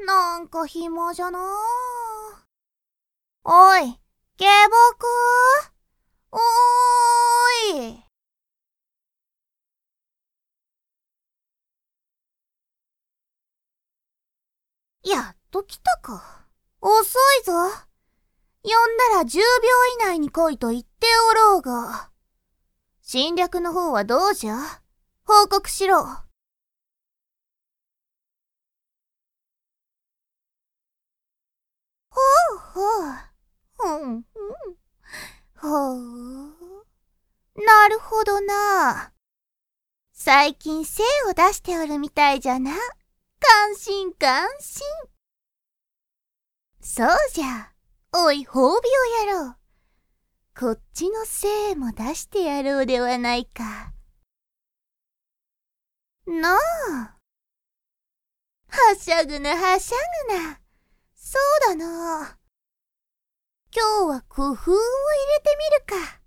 なんか暇じゃなあ。おい、下僕。おーい。やっと来たか。遅いぞ。呼んだら10秒以内に来いと言っておろうが。侵略の方はどうじゃ？報告しろ。ほうほう。うんうん。ほう。なるほどな。最近精を出しておるみたいじゃな。感心感心。そうじゃ。おい、褒美をやろう。こっちの精も出してやろうではないか。なあ。はしゃぐなはしゃぐな。そうだな。今日は工夫を入れてみるか。